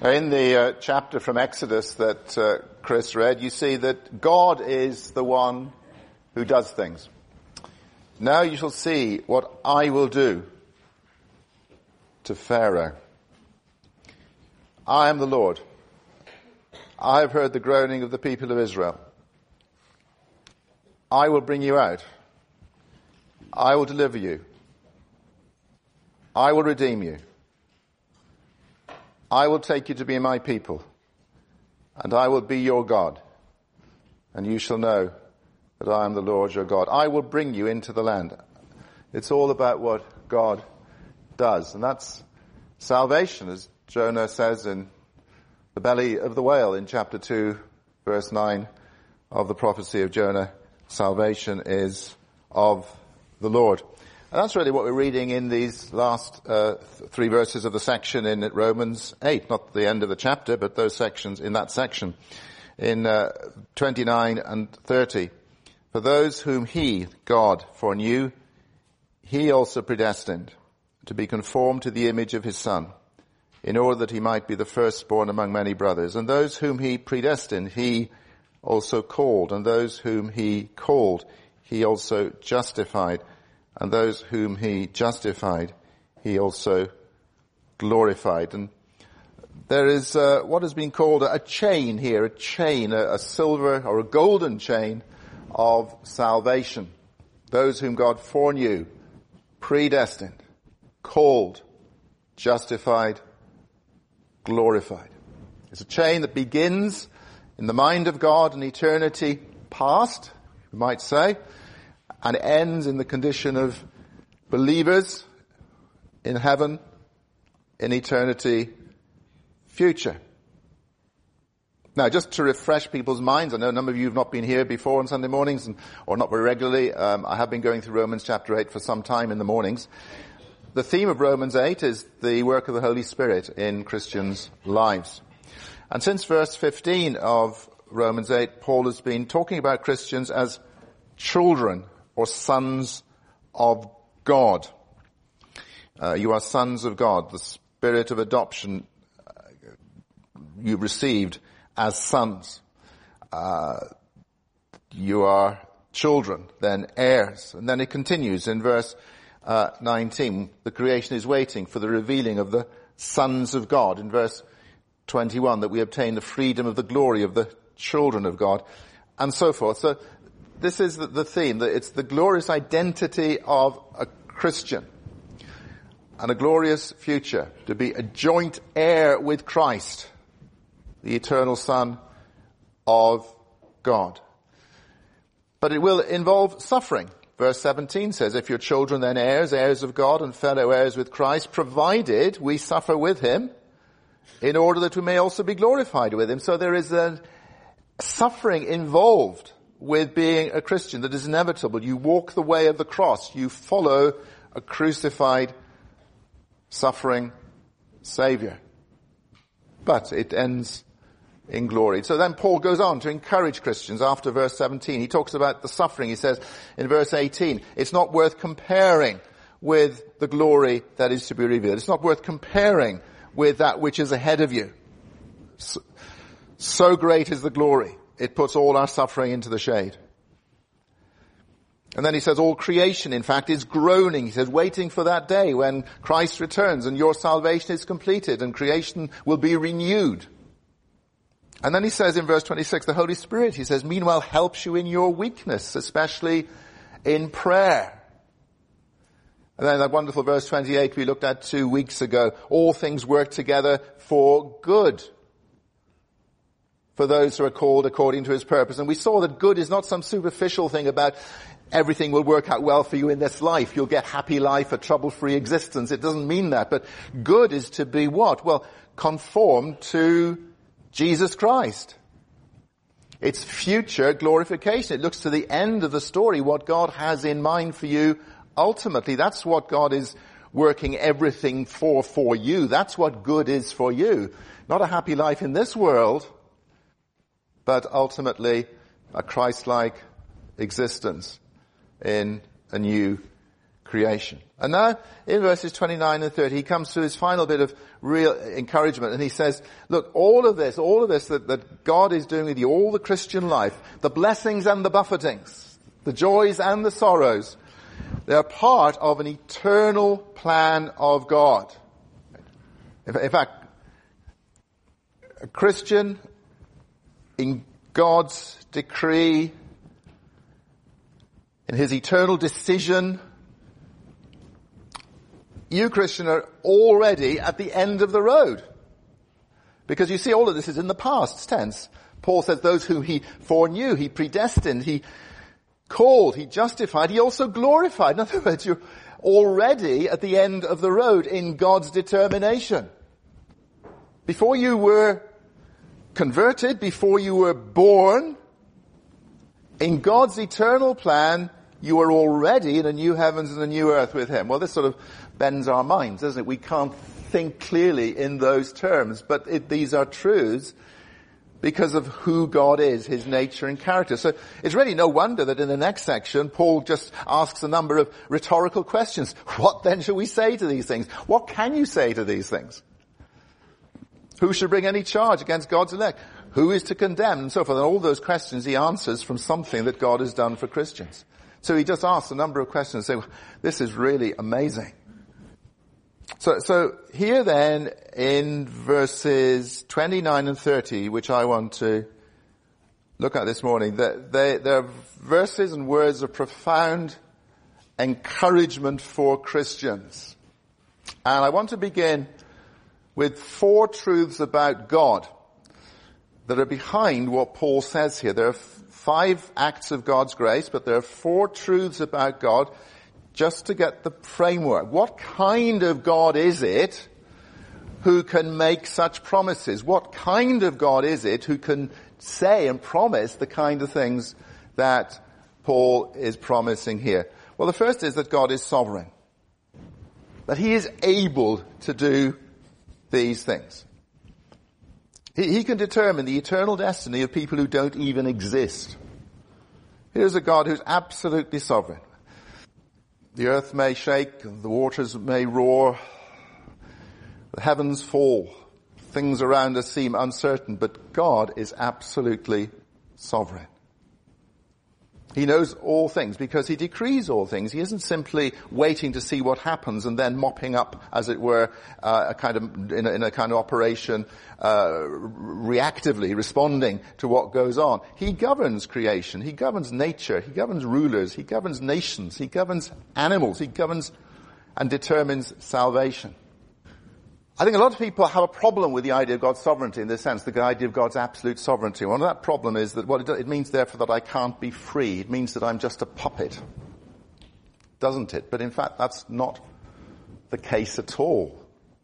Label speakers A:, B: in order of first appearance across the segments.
A: In the chapter from Exodus that Chris read, you see that God is the one who does things. Now you shall see what I will do to Pharaoh. I am the Lord. I have heard the groaning of the people of Israel. I will bring you out. I will deliver you. I will redeem you. I will take you to be my people, and I will be your God, and you shall know that I am the Lord your God. I will bring you into the land. It's all about what God does, and that's salvation, as Jonah says in the belly of the whale in chapter 2, verse 9 of the prophecy of Jonah. Salvation is of the Lord. And that's really what we're reading in these last three verses of the section in Romans 8, not the end of the chapter, but those sections in that section, in 29 and 30. For those whom he, God, foreknew, he also predestined to be conformed to the image of his Son, in order that he might be the firstborn among many brothers. And those whom he predestined, he also called. And those whom he called, he also justified. And those whom he justified, he also glorified. And there is what has been called a chain here, a silver or a golden chain of salvation. Those whom God foreknew, predestined, called, justified, glorified. It's a chain that begins in the mind of God in eternity past, you might say, and ends in the condition of believers in heaven in eternity future. Now, just to refresh people's minds, I know a number of you have not been here before on Sunday mornings, or not very regularly. I have been going through Romans chapter 8 for some time in the mornings. The theme of Romans 8 is the work of the Holy Spirit in Christians' lives. And since verse 15 of Romans 8, Paul has been talking about Christians as children or sons of God. You are sons of God. The spirit of adoption you received as sons. You are children, then heirs. And then it continues in verse 19. The creation is waiting for the revealing of the sons of God. In verse 21, that we obtain the freedom of the glory of the children of God, and so forth. So this is the theme, that it's the glorious identity of a Christian and a glorious future, to be a joint heir with Christ, the eternal Son of God. But it will involve suffering. Verse 17 says, if you're children, then heirs, heirs of God and fellow heirs with Christ, provided we suffer with him, in order that we may also be glorified with him. So there is a suffering involved with being a Christian that is inevitable. You walk the way of the cross. You follow a crucified, suffering Savior. But it ends in glory. So then Paul goes on to encourage Christians after verse 17. He talks about the suffering. He says in verse 18, it's not worth comparing with the glory that is to be revealed. It's not worth comparing with that which is ahead of you. So great is the glory. It puts all our suffering into the shade. And then he says all creation, in fact, is groaning. He says, waiting for that day when Christ returns and your salvation is completed and creation will be renewed. And then he says in verse 26, the Holy Spirit, he says, meanwhile helps you in your weakness, especially in prayer. And then that wonderful verse 28 we looked at 2 weeks ago, all things work together for good, for those who are called according to his purpose. And we saw that good is not some superficial thing about everything will work out well for you in this life. You'll get happy life, a trouble-free existence. It doesn't mean that. But good is to be what? Well, conformed to Jesus Christ. It's future glorification. It looks to the end of the story, what God has in mind for you ultimately. That's what God is working everything for you. That's what good is for you. Not a happy life in this world, but ultimately a Christ-like existence in a new creation. And now, in verses 29 and 30, he comes to his final bit of real encouragement, and he says, look, all of this that God is doing with you, all the Christian life, the blessings and the buffetings, the joys and the sorrows, they're part of an eternal plan of God. In fact, a Christian, in God's decree, in his eternal decision, you, Christian, are already at the end of the road. Because you see, all of this is in the past tense. Paul says those who he foreknew, he predestined, he called, he justified, he also glorified. In other words, you're already at the end of the road in God's determination. Before you were converted, before you were born, in God's eternal plan, you are already in a new heavens and a new earth with him. Well, this sort of bends our minds, doesn't it? We can't think clearly in those terms, but these are truths because of who God is, his nature and character. So it's really no wonder that in the next section, Paul just asks a number of rhetorical questions. What then shall we say to these things? What can you say to these things? Who should bring any charge against God's elect? Who is to condemn? And so forth. And all those questions he answers from something that God has done for Christians. So he just asks a number of questions and say, well, this is really amazing. So here then in verses 29 and 30, which I want to look at this morning, they're verses and words of profound encouragement for Christians. And I want to begin with 4 truths about God that are behind what Paul says here. There are 5 acts of God's grace, but there are 4 truths about God just to get the framework. What kind of God is it who can make such promises? What kind of God is it who can say and promise the kind of things that Paul is promising here? Well, the first is that God is sovereign. That he is able to do these things. He can determine the eternal destiny of people who don't even exist. Here's a God who's absolutely sovereign. The earth may shake, the waters may roar, the heavens fall, things around us seem uncertain, but God is absolutely sovereign. He knows all things because he decrees all things. He isn't simply waiting to see what happens and then mopping up, as it were, in a kind of operation, reactively responding to what goes on. He governs creation. He governs nature. He governs rulers. He governs nations. He governs animals. He governs and determines salvation. I think a lot of people have a problem with the idea of God's sovereignty in this sense, the idea of God's absolute sovereignty. One of that problem is that it means therefore that I can't be free. It means that I'm just a puppet. Doesn't it? But in fact, that's not the case at all.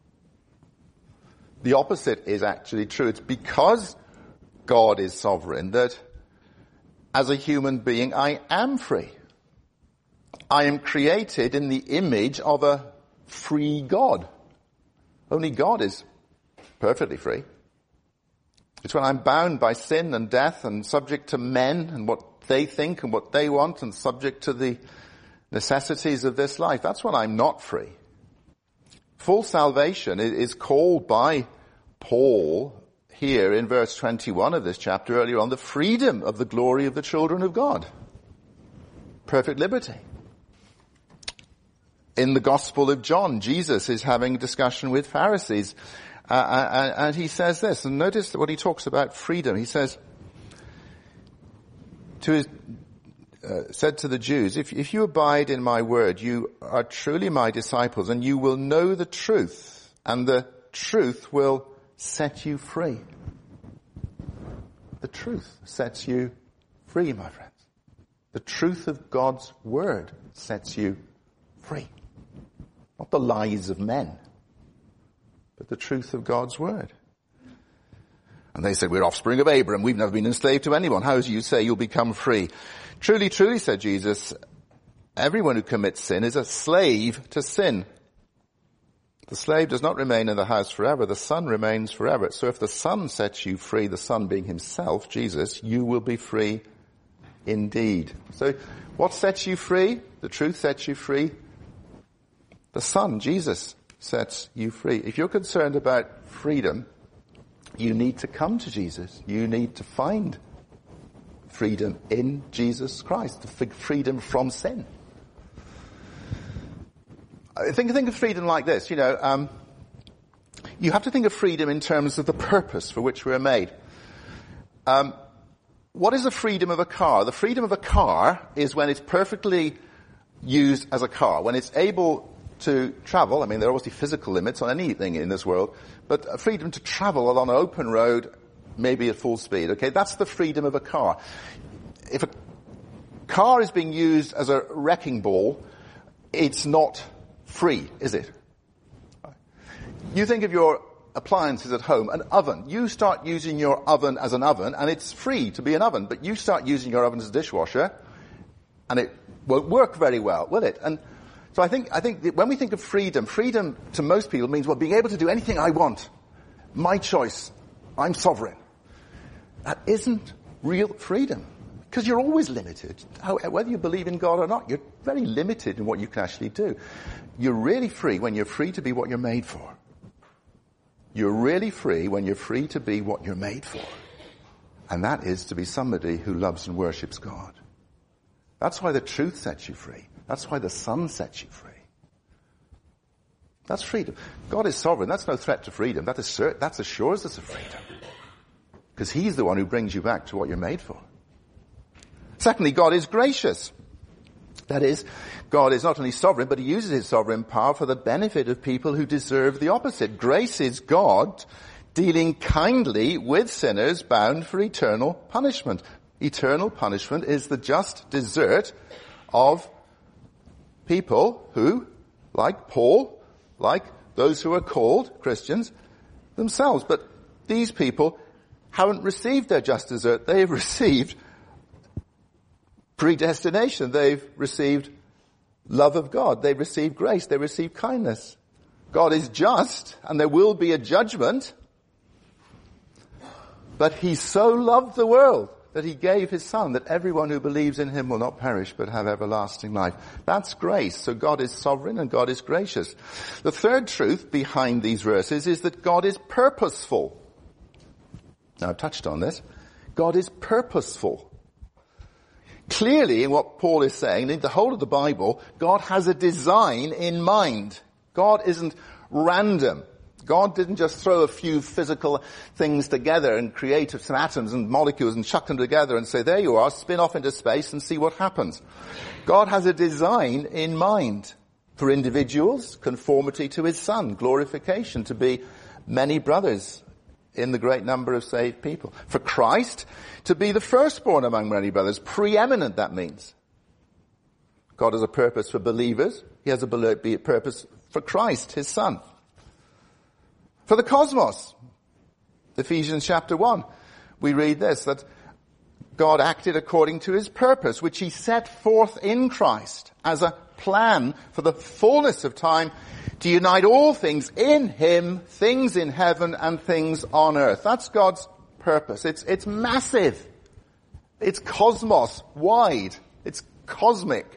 A: The opposite is actually true. It's because God is sovereign that as a human being I am free. I am created in the image of a free God. Only God is perfectly free. It's when I'm bound by sin and death and subject to men and what they think and what they want and subject to the necessities of this life. That's when I'm not free. Full salvation is called by Paul here in verse 21 of this chapter earlier on the freedom of the glory of the children of God. Perfect liberty. In the Gospel of John, Jesus is having a discussion with Pharisees, and he says this, and notice what he talks about freedom. He says, said to the Jews, if you abide in my word, you are truly my disciples, and you will know the truth, and the truth will set you free. The truth sets you free, my friends. The truth of God's word sets you free. Not the lies of men, but the truth of God's word. And they said, we're offspring of Abraham. We've never been enslaved to anyone. How do you say you'll become free? Truly, truly, said Jesus, everyone who commits sin is a slave to sin. The slave does not remain in the house forever. The son remains forever. So if the son sets you free, the son being himself, Jesus, you will be free indeed. So what sets you free? The truth sets you free. The Son, Jesus, sets you free. If you're concerned about freedom, you need to come to Jesus. You need to find freedom in Jesus Christ, the freedom from sin. Think of freedom like this, you have to think of freedom in terms of the purpose for which we're made. What is the freedom of a car? The freedom of a car is when it's perfectly used as a car, when it's able to travel. I mean, there are obviously physical limits on anything in this world, but a freedom to travel along an open road, maybe at full speed, okay? That's the freedom of a car. If a car is being used as a wrecking ball, it's not free, is it? You think of your appliances at home, an oven. You start using your oven as an oven, and it's free to be an oven, but you start using your oven as a dishwasher, and it won't work very well, will it? And so I think that when we think of freedom to most people means, well, being able to do anything I want. My choice. I'm sovereign. That isn't real freedom. Because you're always limited. Whether you believe in God or not, you're very limited in what you can actually do. You're really free when you're free to be what you're made for. You're really free when you're free to be what you're made for. And that is to be somebody who loves and worships God. That's why the truth sets you free. That's why the Son sets you free. That's freedom. God is sovereign. That's no threat to freedom. That assures us of freedom. Because He's the one who brings you back to what you're made for. Secondly, God is gracious. That is, God is not only sovereign, but He uses His sovereign power for the benefit of people who deserve the opposite. Grace is God dealing kindly with sinners bound for eternal punishment. Eternal punishment is the just desert of people who, like Paul, like those who are called Christians themselves. But these people haven't received their just desert. They have received predestination. They've received love of God. They've received grace. They've received kindness. God is just, and there will be a judgment. But He so loved the world that He gave His Son, that everyone who believes in Him will not perish but have everlasting life. That's grace. So God is sovereign and God is gracious. The third truth behind these verses is that God is purposeful. Now, I've touched on this. God is purposeful. Clearly, in what Paul is saying, in the whole of the Bible, God has a design in mind. God isn't random. God didn't just throw a few physical things together and create some atoms and molecules and chuck them together and say, there you are, spin off into space and see what happens. God has a design in mind for individuals, conformity to His Son, glorification, to be many brothers in the great number of saved people. For Christ to be the firstborn among many brothers, preeminent, that means. God has a purpose for believers. He has a purpose for Christ, His Son. For the cosmos, Ephesians chapter 1, we read this, that God acted according to His purpose, which He set forth in Christ as a plan for the fullness of time to unite all things in Him, things in heaven and things on earth. That's God's purpose. It's massive. It's cosmos wide. It's cosmic.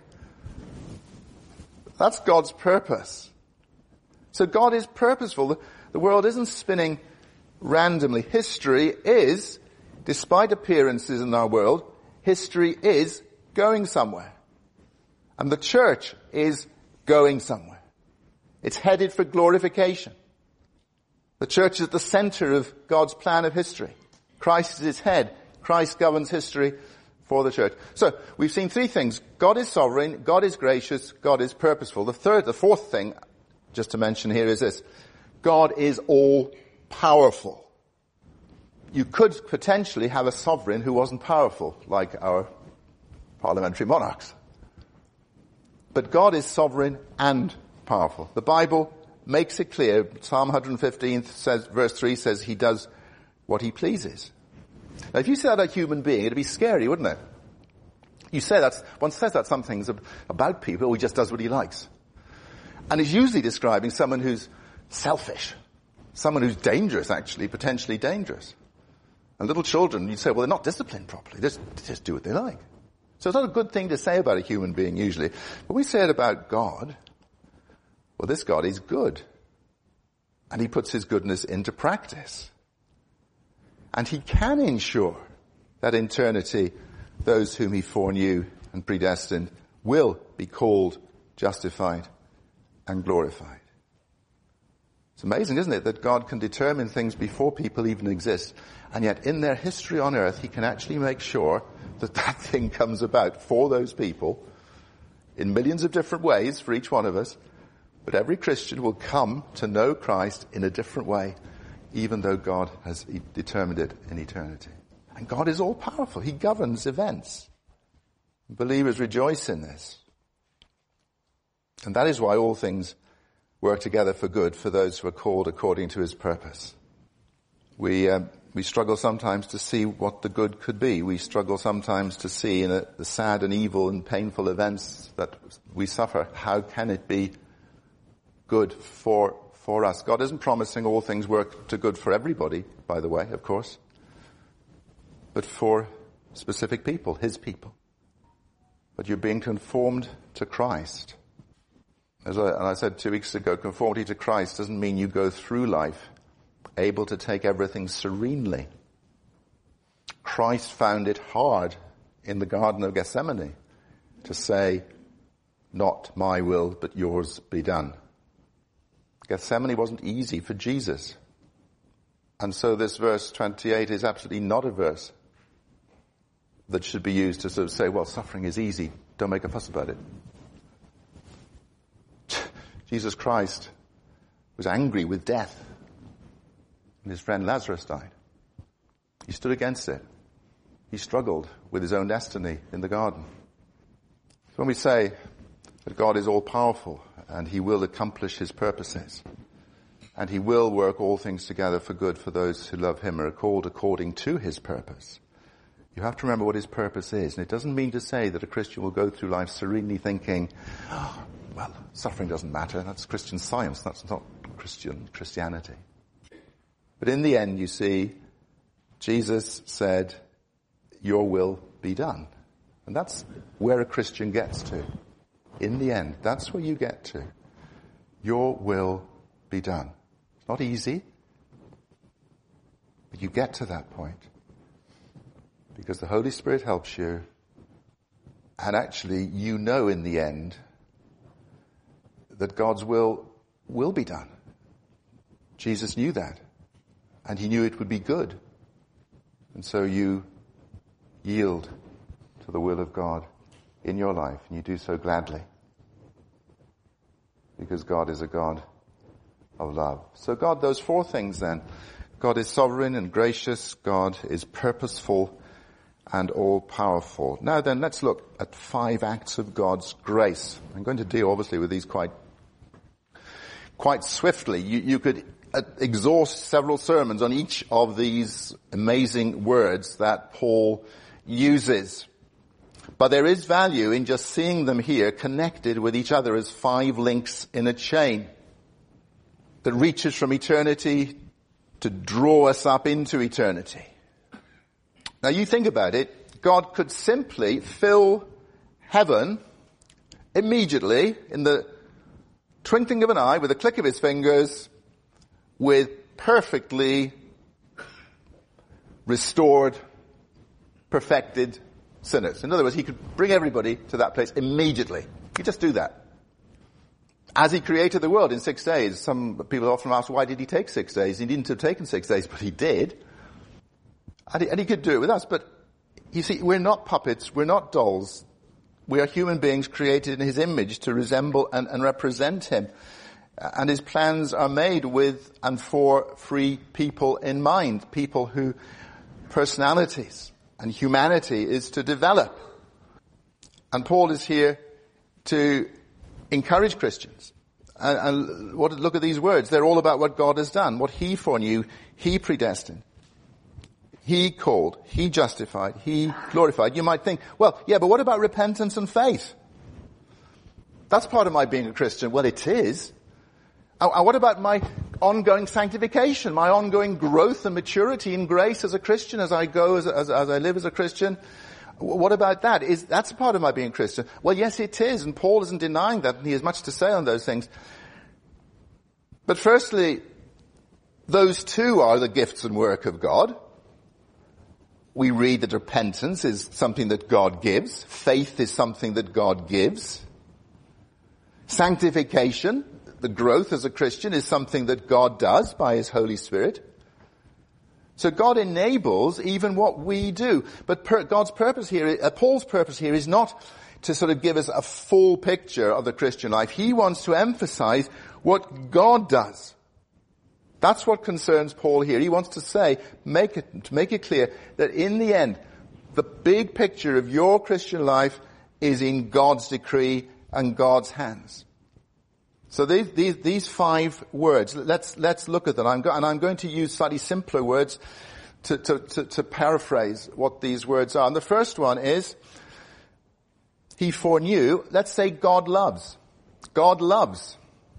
A: That's God's purpose. So God is purposeful. The world isn't spinning randomly. History is, despite appearances in our world, history is going somewhere. And the church is going somewhere. It's headed for glorification. The church is at the center of God's plan of history. Christ is its head. Christ governs history for the church. So, we've seen three things. God is sovereign, God is gracious, God is purposeful. The fourth thing, just to mention here, is this. God is all-powerful. You could potentially have a sovereign who wasn't powerful, like our parliamentary monarchs. But God is sovereign and powerful. The Bible makes it clear. Psalm 115 says, verse 3 says, He does what He pleases. Now, if you said that a human being, it'd be scary, wouldn't it? One says that some things about people, He just does what He likes. And it's usually describing someone who's selfish. Someone who's dangerous, actually, potentially dangerous. And little children, you'd say, well, they're not disciplined properly. They just do what they like. So it's not a good thing to say about a human being, usually. But we say it about God. Well, this God is good. And he puts his goodness into practice. And he can ensure that in eternity, those whom he foreknew and predestined will be called, justified, and glorified. It's amazing, isn't it, that God can determine things before people even exist, and yet in their history on earth, he can actually make sure that that thing comes about for those people in millions of different ways for each one of us. But every Christian will come to know Christ in a different way, even though God has determined it in eternity. And God is all powerful. He governs events. Believers rejoice in this. And that is why all things work together for good for those who are called according to his purpose. We struggle sometimes to see what the good could be. We struggle sometimes to see in the sad and evil and painful events that we suffer, how can it be good for us? God isn't promising all things work to good for everybody, by the way, of course, but for specific people, his people. But you're being conformed to Christ. As I said 2 weeks ago, conformity to Christ doesn't mean you go through life able to take everything serenely. Christ found it hard in the Garden of Gethsemane to say, not my will, but yours be done. Gethsemane wasn't easy for Jesus. And so this verse 28 is absolutely not a verse that should be used to sort of say, well, suffering is easy, don't make a fuss about it. Jesus Christ was angry with death when his friend Lazarus died. He stood against it. He struggled with his own destiny in the garden. So when we say that God is all powerful and he will accomplish his purposes and he will work all things together for good for those who love him and are called according to his purpose, you have to remember what his purpose is. And it doesn't mean to say that a Christian will go through life serenely thinking, oh, well, suffering doesn't matter. That's Christian science. That's not Christianity. But in the end, you see, Jesus said, your will be done. And that's where a Christian gets to. In the end, that's where you get to. Your will be done. It's not easy, but you get to that point. Because the Holy Spirit helps you, and actually you know in the end that God's will be done. Jesus knew that, and he knew it would be good. And so you yield to the will of God in your life, and you do so gladly. Because God is a God of love. So God, those four things then. God is sovereign and gracious. God is purposeful and all-powerful. Now then, let's look at 5 acts of God's grace. I'm going to deal, obviously, with these quite swiftly. You could exhaust several sermons on each of these amazing words that Paul uses. But there is value in just seeing them here connected with each other as 5 links in a chain that reaches from eternity to draw us up into eternity. Now you think about it, God could simply fill heaven immediately in the twinkling of an eye with a click of his fingers with perfectly restored, perfected sinners. In other words, he could bring everybody to that place immediately. He could just do that. As he created the world in 6 days, some people often ask, why did he take 6 days? He needn't have taken 6 days, but he did. And he could do it with us. But you see, we're not puppets. We're not dolls. We are human beings created in his image to resemble and represent him. And his plans are made with and for free people in mind. People who personalities and humanity is to develop. And Paul is here to encourage Christians. And look at these words. They're all about what God has done, what he foreknew, he predestined. He called, he justified, he glorified. You might think, well, yeah, but what about repentance and faith? That's part of my being a Christian. Well, it is. And what about my ongoing sanctification, my ongoing growth and maturity in grace as a Christian, as I go, as I live as a Christian? What about that? That's part of my being a Christian. Well, yes, it is. And Paul isn't denying that, and he has much to say on those things. But firstly, those two are the gifts and work of God. We read that repentance is something that God gives. Faith is something that God gives. Sanctification, the growth as a Christian, is something that God does by His Holy Spirit. So God enables even what we do. But God's purpose here, Paul's purpose here is not to sort of give us a full picture of the Christian life. He wants to emphasize what God does. That's what concerns Paul here. He wants to say, to make it clear that in the end, the big picture of your Christian life is in God's decree and God's hands. So these 5 words, let's look at them. I'm going to use slightly simpler words to paraphrase what these words are. And the first one is, He foreknew. Let's say God loves. God loves.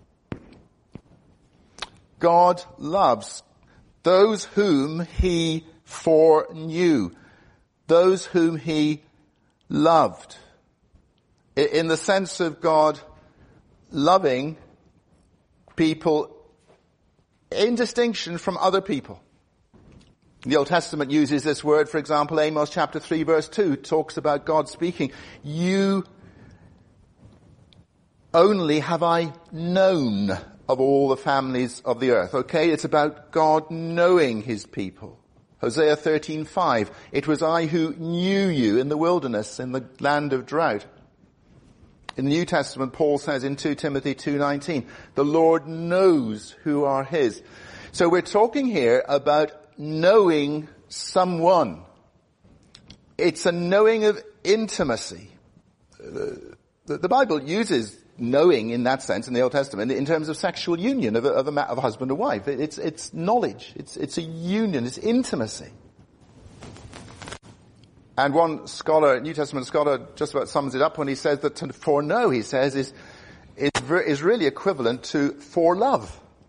A: God loves those whom He foreknew. Those whom He loved. In the sense of God loving people in distinction from other people. The Old Testament uses this word, for example, Amos chapter 3 verse 2 talks about God speaking, you only have I known of all the families of the earth. Okay, it's about God knowing His people. Hosea 13:5, it was I who knew you in the wilderness, in the land of drought. In the New Testament, Paul says in 2 Timothy 2:19, the Lord knows who are His. So we're talking here about knowing someone. It's a knowing of intimacy. The Bible uses knowing in that sense in the Old Testament in terms of sexual union of a husband and wife. It's knowledge. It's a union. It's intimacy. And one scholar, New Testament scholar, just about sums it up when he says that to foreknow, he says, is really equivalent to forelove.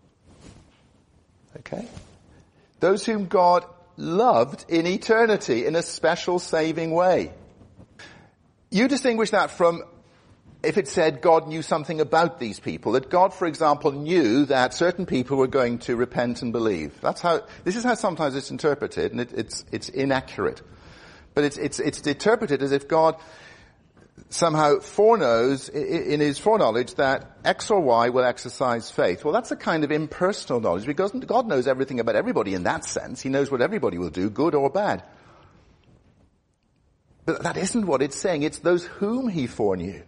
A: Okay? Those whom God loved in eternity in a special saving way. You distinguish that from if it said God knew something about these people, that God, for example, knew that certain people were going to repent and believe. This is how sometimes it's interpreted, and it's inaccurate. But it's interpreted as if God somehow foreknows in His foreknowledge that X or Y will exercise faith. Well, that's a kind of impersonal knowledge because God knows everything about everybody in that sense. He knows what everybody will do, good or bad. But that isn't what it's saying. It's those whom He foreknew.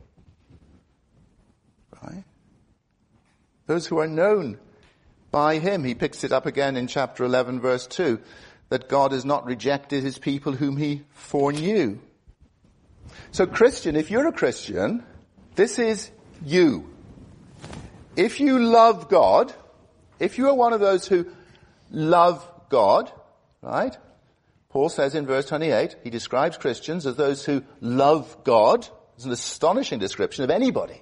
A: Right? Those who are known by Him. He picks it up again in chapter 11 verse 2. That God has not rejected His people whom He foreknew. So Christian, if you're a Christian, this is you. If you love God, if you are one of those who love God, right? Paul says in verse 28, he describes Christians as those who love God. It's an astonishing description of anybody.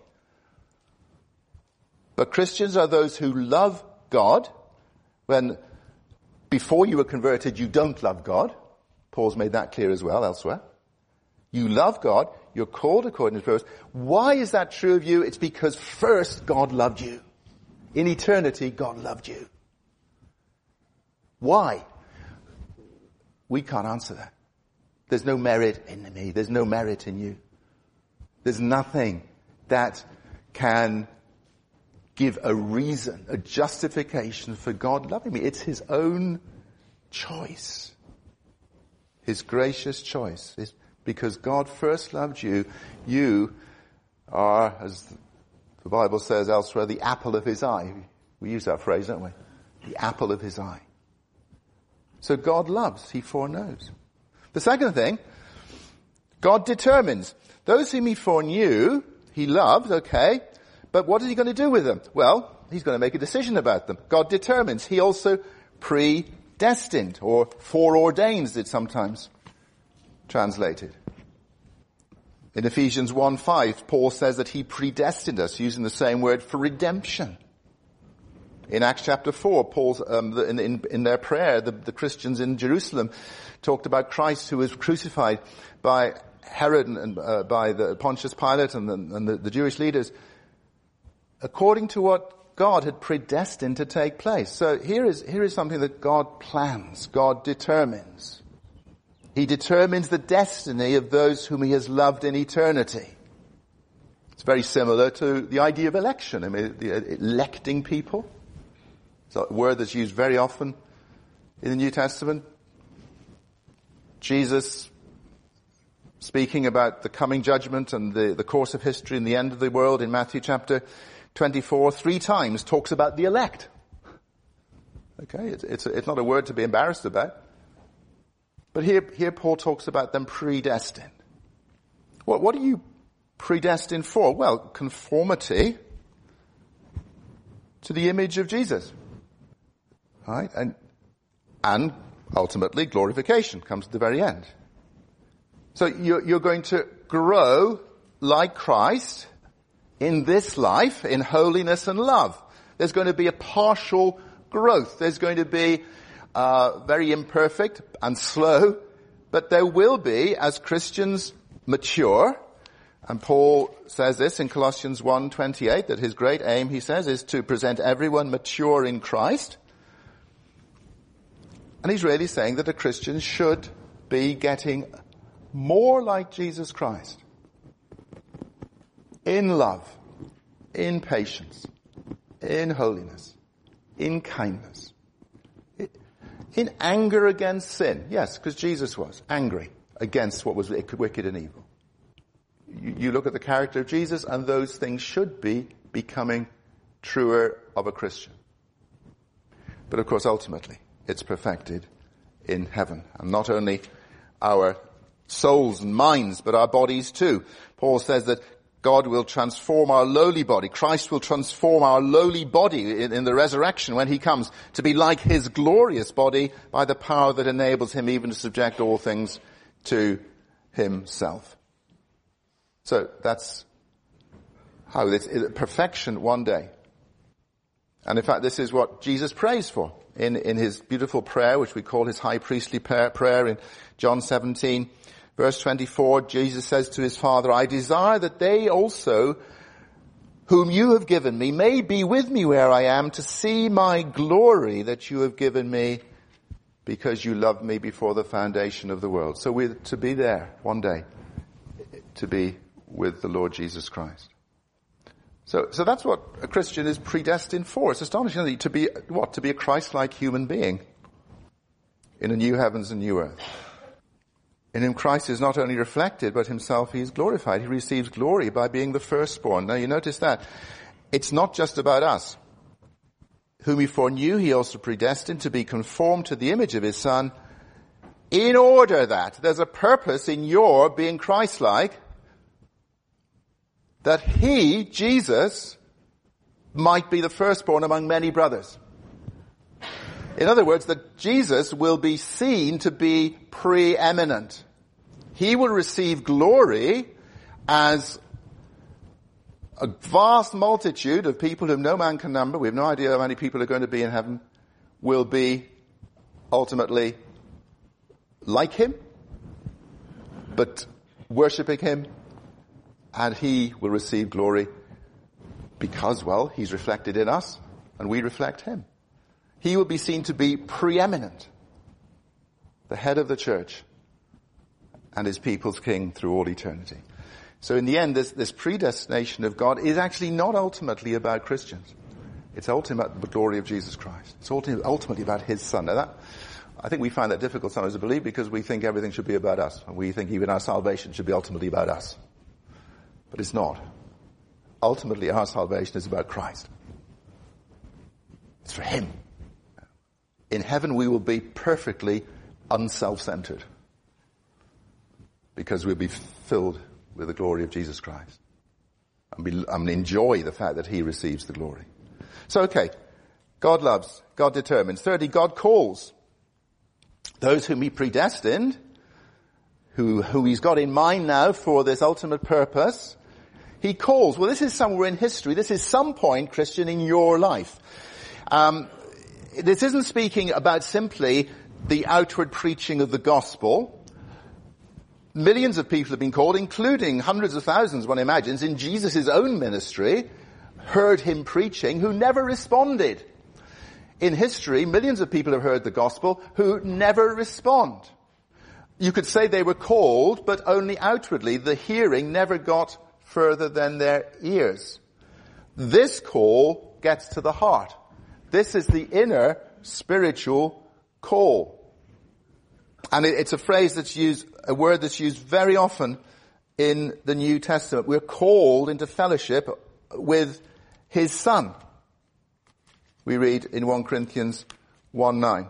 A: But Christians are those who love God when before you were converted, you don't love God. Paul's made that clear as well elsewhere. You love God. You're called according to His purpose. Why is that true of you? It's because first God loved you. In eternity, God loved you. Why? We can't answer that. There's no merit in me. There's no merit in you. There's nothing that can give a reason, a justification for God loving me. It's His own choice. His gracious choice. It's because God first loved you. You are, as the Bible says elsewhere, the apple of His eye. We use that phrase, don't we? The apple of His eye. So God loves. He foreknows. The second thing, God determines. Those whom He foreknew, He loved, okay. But what is He going to do with them? Well, He's going to make a decision about them. God determines. He also predestined, or foreordains it sometimes translated. In Ephesians 1:5, Paul says that He predestined us, using the same word for redemption. In Acts chapter 4, Paul's in their prayer, the Christians in Jerusalem talked about Christ who was crucified by Herod and by the Pontius Pilate and the Jewish leaders. According to what God had predestined to take place. So here is something that God plans, God determines. He determines the destiny of those whom he has loved in eternity. It's very similar to the idea of election. I mean, electing people. It's a word that's used very often in the New Testament. Jesus, speaking about the coming judgment and the course of history and the end of the world in Matthew chapter 24, 3 times talks about the elect. Okay, it's not a word to be embarrassed about. But here Paul talks about them predestined. What are you predestined for? Well, conformity to the image of Jesus. Right? And ultimately glorification comes at the very end. So you're going to grow like Christ in this life, in holiness and love. There's going to be a partial growth. There's going to be very imperfect and slow, but there will be, as Christians mature, and Paul says this in Colossians 1:28, that his great aim, he says, is to present everyone mature in Christ. And he's really saying that a Christian should be getting more like Jesus Christ. In love, in patience, in holiness, in kindness, in anger against sin. Yes, because Jesus was angry against what was wicked and evil. You look at the character of Jesus, and those things should be becoming truer of a Christian. But of course, ultimately, it's perfected in heaven. And not only our souls and minds, but our bodies too. Paul says that God will transform our lowly body. Christ will transform our lowly body in the resurrection when he comes to be like his glorious body by the power that enables him even to subject all things to himself. So that's how it's perfection one day. And in fact, this is what Jesus prays for in his beautiful prayer, which we call his high priestly prayer in John 17. Verse 24, Jesus says to his Father, I desire that they also, whom you have given me, may be with me where I am, to see my glory that you have given me, because you loved me before the foundation of the world. So we're to be there one day, to be with the Lord Jesus Christ. So that's what a Christian is predestined for. It's astonishing to be what? To be a Christ-like human being in a new heavens and new earth. In him Christ is not only reflected, but himself he is glorified. He receives glory by being the firstborn. Now you notice that. It's not just about us. Whom he foreknew, he also predestined to be conformed to the image of his Son, in order that there's a purpose in your being Christ-like, that he, Jesus, might be the firstborn among many brothers. In other words, that Jesus will be seen to be preeminent. He will receive glory as a vast multitude of people whom no man can number, we have no idea how many people are going to be in heaven, will be ultimately like him, but worshipping him, and he will receive glory because, well, he's reflected in us and we reflect him. He will be seen to be preeminent, the head of the church and his people's king through all eternity. So in the end, this predestination of God is actually not ultimately about Christians. It's ultimately about the glory of Jesus Christ. It's ultimately about his Son. Now I think we find that difficult sometimes to believe because we think everything should be about us. And we think even our salvation should be ultimately about us. But it's not. Ultimately, our salvation is about Christ. It's for him. In heaven, we will be perfectly unself-centered because we'll be filled with the glory of Jesus Christ and enjoy the fact that he receives the glory. So, okay, God loves, God determines. Thirdly, God calls. Those whom he predestined, who he's got in mind now for this ultimate purpose, he calls. Well, this is somewhere in history. This is some point, Christian, in your life. This isn't speaking about simply the outward preaching of the gospel. Millions of people have been called, including hundreds of thousands, one imagines, in Jesus' own ministry, heard him preaching who never responded. In history, millions of people have heard the gospel who never respond. You could say they were called, but only outwardly. The hearing never got further than their ears. This call gets to the heart. This is the inner spiritual call. And it's a phrase that's used, a word that's used very often in the New Testament. We're called into fellowship with his Son. We read in 1 Corinthians 1:9.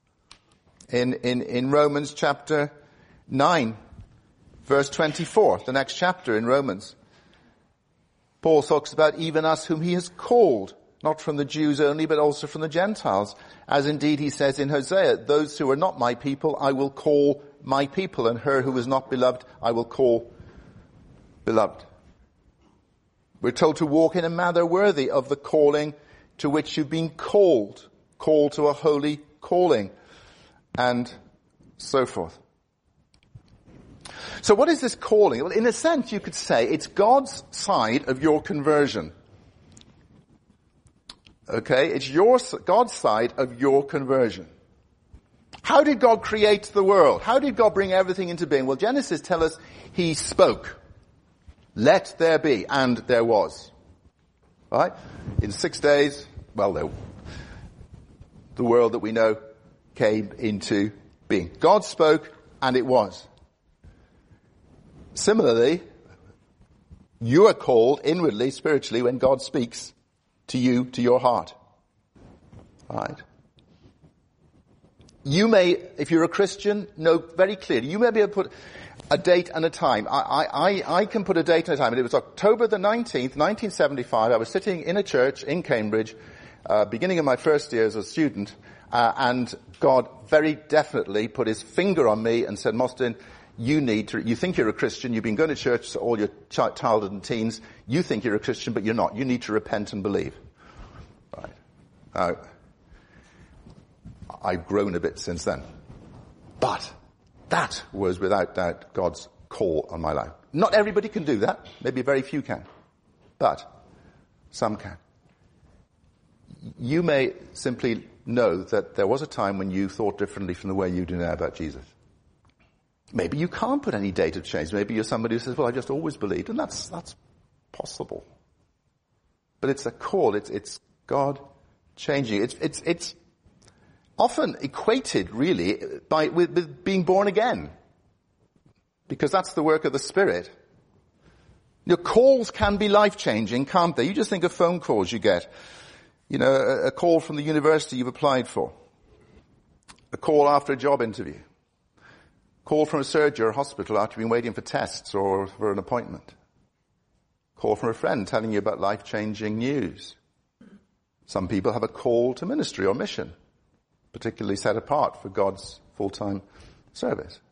A: In Romans chapter 9, verse 24, the next chapter in Romans, Paul talks about even us whom he has called, not from the Jews only, but also from the Gentiles. As indeed he says in Hosea, those who are not my people, I will call my people, and her who is not beloved, I will call beloved. We're told to walk in a manner worthy of the calling to which you've been called to a holy calling, and so forth. So what is this calling? Well, in a sense, you could say it's God's side of your conversion. Okay? It's God's side of your conversion. How did God create the world? How did God bring everything into being? Well, Genesis tells us he spoke. Let there be, and there was. Right? In 6 days, well, the world that we know came into being. God spoke, and it was. Similarly, you are called inwardly, spiritually, when God speaks to you, to your heart. Right? You may, if you're a Christian, know very clearly, you may be able to put a date and a time. I can put a date and a time, and it was October the 19th, 1975. I was sitting in a church in Cambridge, beginning of my first year as a student, and God very definitely put his finger on me and said, Mostyn, you think you're a Christian, you've been going to church all your childhood and teens, you think you're a Christian, but you're not. You need to repent and believe. Right. Now, I've grown a bit since then. But that was without doubt God's call on my life. Not everybody can do that. Maybe very few can. But some can. You may simply know that there was a time when you thought differently from the way you do now about Jesus. Maybe you can't put any date of change. Maybe you're somebody who says, well, I just always believed. And that's possible. But it's a call. It's God changing. It's often equated, really, with being born again. Because that's the work of the Spirit. Your calls can be life-changing, can't they? You just think of phone calls you get. You know, a call from the university you've applied for. A call after a job interview. Call from a surgery or a hospital after you've been waiting for tests or for an appointment. Call from a friend telling you about life-changing news. Some people have a call to ministry or mission, particularly set apart for God's full-time service.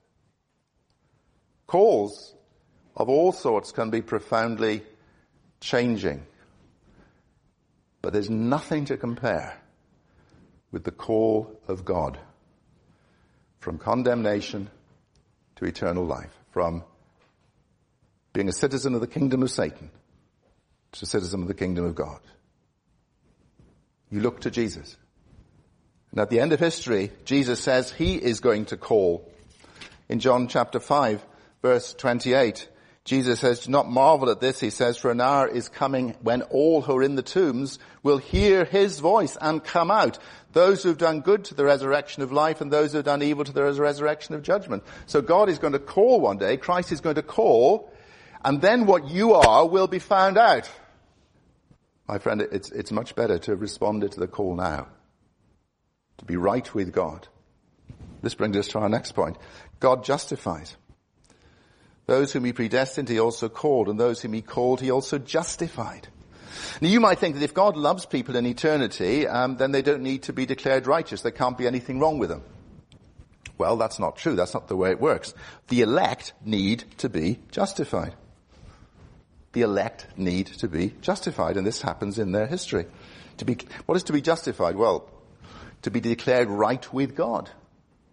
A: Calls of all sorts can be profoundly changing. But there's nothing to compare with the call of God from condemnation to eternal life, from being a citizen of the kingdom of Satan to a citizen of the kingdom of God. You look to Jesus. And at the end of history, Jesus says he is going to call. In John chapter 5, verse 28, Jesus says, do not marvel at this, he says, for an hour is coming when all who are in the tombs will hear his voice and come out. Those who have done good to the resurrection of life, and those who have done evil to the resurrection of judgment. So God is going to call one day, Christ is going to call, and then what you are will be found out. My friend, it's much better to have responded to the call now. To be right with God. This brings us to our next point. God justifies. Those whom he predestined, he also called, and those whom he called, he also justified. Now you might think that if God loves people in eternity, then they don't need to be declared righteous. There can't be anything wrong with them. Well, that's not true. That's not the way it works. The elect need to be justified. The elect need to be justified, and this happens in their history. What is to be justified? Well, to be declared right with God.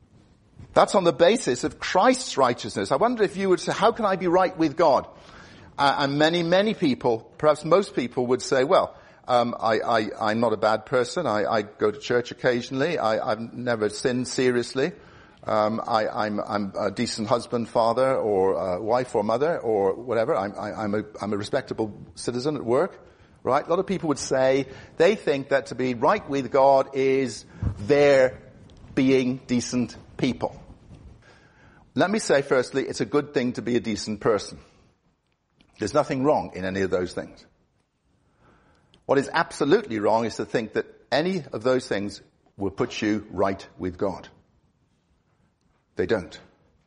A: That's on the basis of Christ's righteousness. I wonder if you would say, how can I be right with God? And many people, perhaps most people would say, well, I'm not a bad person. I go to church occasionally. I've never sinned seriously. I'm a decent husband, father, or wife or mother, or whatever. I'm a respectable citizen at work. Right? A lot of people would say they think that to be right with God is their being decent people. Let me say firstly, it's a good thing to be a decent person. There's nothing wrong in any of those things. What is absolutely wrong is to think that any of those things will put you right with God. They don't.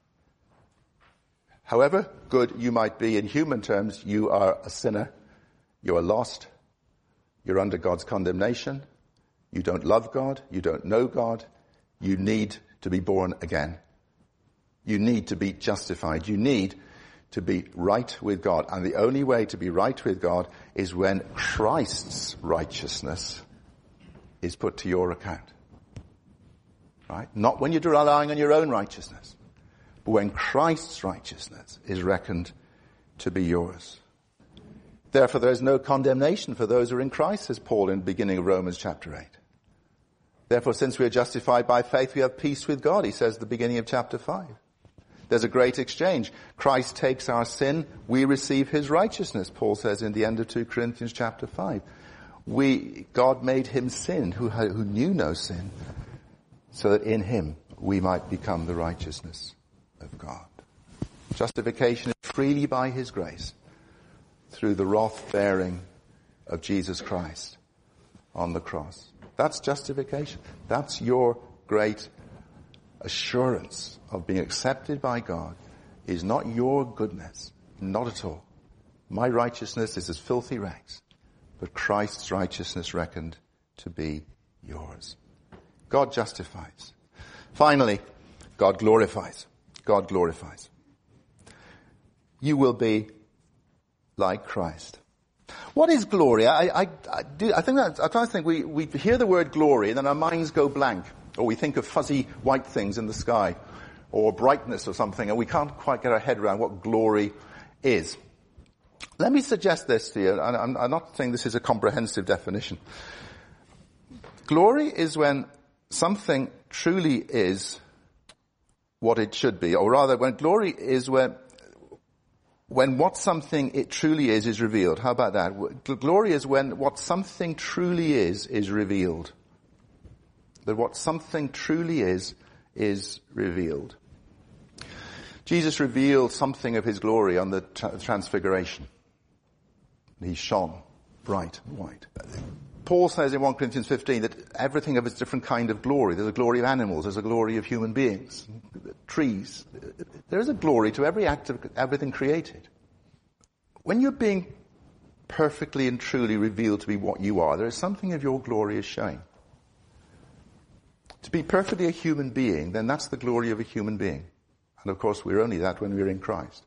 A: However good you might be in human terms, you are a sinner. You are lost. You're under God's condemnation. You don't love God. You don't know God. You need to be born again. You need to be justified. You need to be right with God. And the only way to be right with God is when Christ's righteousness is put to your account. Right? Not when you're relying on your own righteousness, but when Christ's righteousness is reckoned to be yours. Therefore, there is no condemnation for those who are in Christ, says Paul in the beginning of Romans chapter 8. Therefore, since we are justified by faith, we have peace with God, he says at the beginning of chapter 5. There's a great exchange. Christ takes our sin, we receive his righteousness, Paul says in the end of 2 Corinthians chapter 5. God made him sin, who knew no sin, so that in him we might become the righteousness of God. Justification is freely by his grace, through the wrath-bearing of Jesus Christ on the cross. That's justification. That's your great assurance of being accepted by God, is not your goodness, not at all. My righteousness is as filthy rags, but Christ's righteousness reckoned to be yours. God justifies. Finally, God glorifies. God glorifies. You will be like Christ. What is glory? I think we hear the word glory and then our minds go blank, or we think of fuzzy white things in the sky, or brightness or something, and we can't quite get our head around what glory is. Let me suggest this to you, and I'm not saying this is a comprehensive definition. Glory is when something truly is what it should be, or rather, when glory is when what something it truly is revealed. How about that? Glory is when what something truly is revealed. That what something truly is revealed. Jesus revealed something of his glory on the transfiguration. He shone bright and white. Paul says in 1 Corinthians 15 that everything of its different kind of glory. There's a glory of animals. There's a glory of human beings, trees. There is a glory to every act of everything created. When you're being perfectly and truly revealed to be what you are, there is something of your glory is showing. To be perfectly a human being, then that's the glory of a human being. And of course, we're only that when we're in Christ.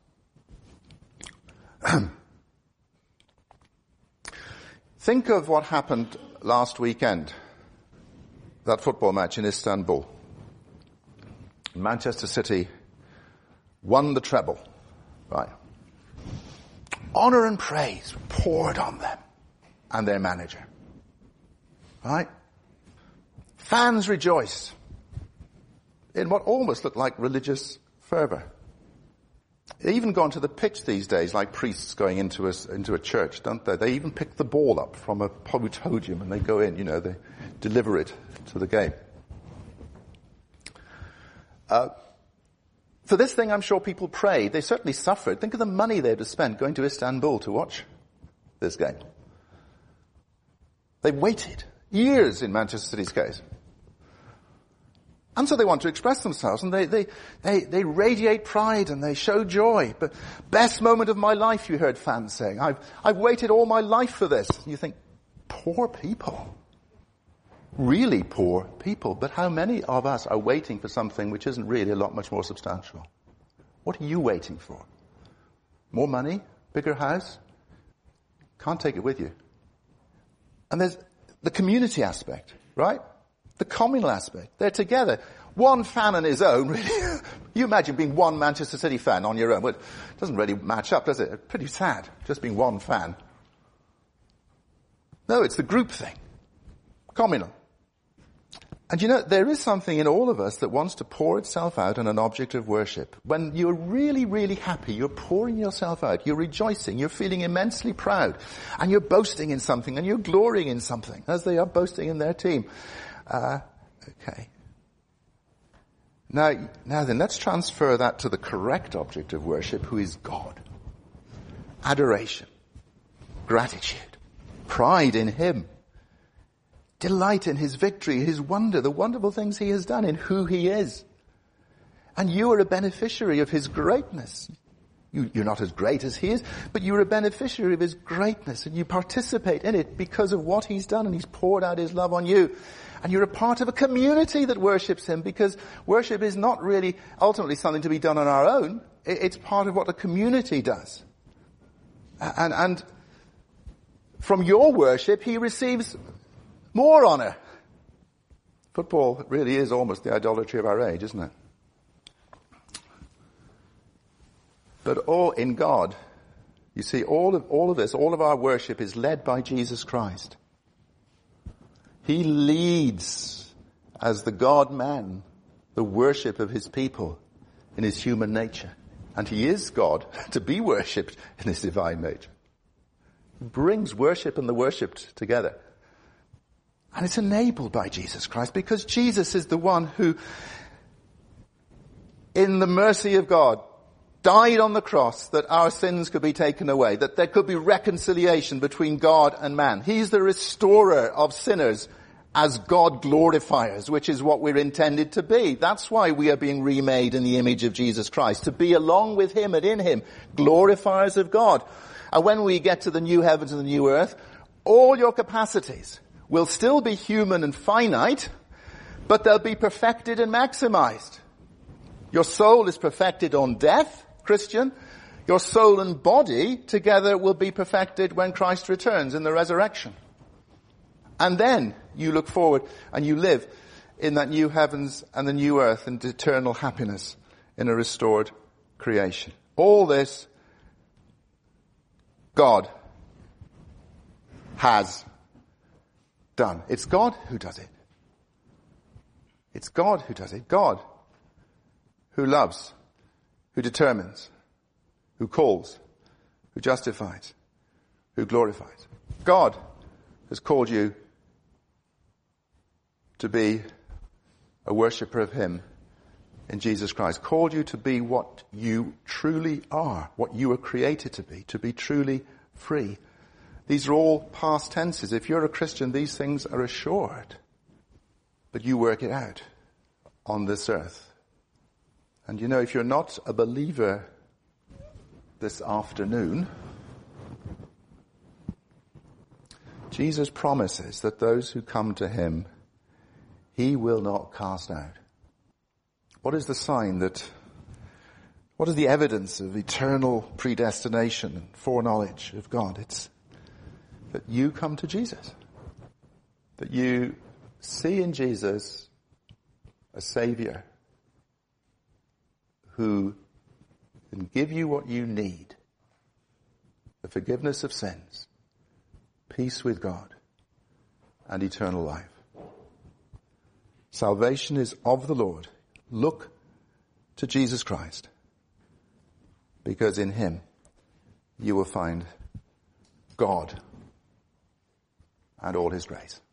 A: Think of what happened last weekend, that football match in Istanbul. Manchester City won the treble, right? Honor and praise poured on them and their manager, right? Fans rejoiced in what almost looked like religious fervor. They even go onto the pitch these days like priests going into a church, don't they? They even pick the ball up from a podium and they go in, they deliver it to the game. For this thing, I'm sure people prayed. They certainly suffered. Think of the money they had to spend going to Istanbul to watch this game. They waited years in Manchester City's case. And so they want to express themselves, and they radiate pride and they show joy. But best moment of my life, you heard fans saying. I've waited all my life for this. And you think, poor people. Really poor people. But how many of us are waiting for something which isn't really a lot much more substantial? What are you waiting for? More money? Bigger house? Can't take it with you. And there's the community aspect, right? The communal aspect. They're together. One fan on his own, really. You imagine being one Manchester City fan on your own. Well, it doesn't really match up, does it? It's pretty sad, just being one fan. No, it's the group thing. Communal. And you know, there is something in all of us that wants to pour itself out on an object of worship. When you're really, really happy, you're pouring yourself out, you're rejoicing, you're feeling immensely proud, and you're boasting in something, and you're glorying in something, as they are boasting in their team. Okay. Now then, let's transfer that to the correct object of worship, who is God. Adoration, gratitude, pride in Him, delight in His victory, His wonder, the wonderful things He has done in who He is. And you are a beneficiary of His greatness. You're not as great as He is, but you're a beneficiary of His greatness, and you participate in it because of what He's done, and He's poured out His love on you. And you're a part of a community that worships Him, because worship is not really ultimately something to be done on our own. It's part of what a community does. And from your worship, He receives more honor. Football really is almost the idolatry of our age, isn't it? But all in God, you see, all of this, all of our worship is led by Jesus Christ. He leads, as the God-man, the worship of His people in His human nature. And He is God to be worshipped in His divine nature. He brings worship and the worshipped together. And it's enabled by Jesus Christ, because Jesus is the one who, in the mercy of God, died on the cross that our sins could be taken away, that there could be reconciliation between God and man. He's the restorer of sinners as God glorifiers, which is what we're intended to be. That's why we are being remade in the image of Jesus Christ, to be along with Him and in Him, glorifiers of God. And when we get to the new heavens and the new earth, all your capacities will still be human and finite, but they'll be perfected and maximized. Your soul is perfected on death, Christian. Your soul and body together will be perfected when Christ returns in the resurrection. And then you look forward and you live in that new heavens and the new earth and eternal happiness in a restored creation. All this God has done. It's God who does it. It's God who does it. God who loves, who determines, who calls, who justifies, who glorifies. God has called you to be a worshipper of Him in Jesus Christ. Called you to be what you truly are, what you were created to be truly free. These are all past tenses. If you're a Christian, these things are assured. But you work it out on this earth. And you know, if you're not a believer this afternoon, Jesus promises that those who come to Him, He will not cast out. What is the sign what is the evidence of eternal predestination and foreknowledge of God? It's that you come to Jesus. That you see in Jesus a Savior who can give you what you need. The forgiveness of sins, peace with God, and eternal life. Salvation is of the Lord. Look to Jesus Christ, because in Him you will find God and all His grace.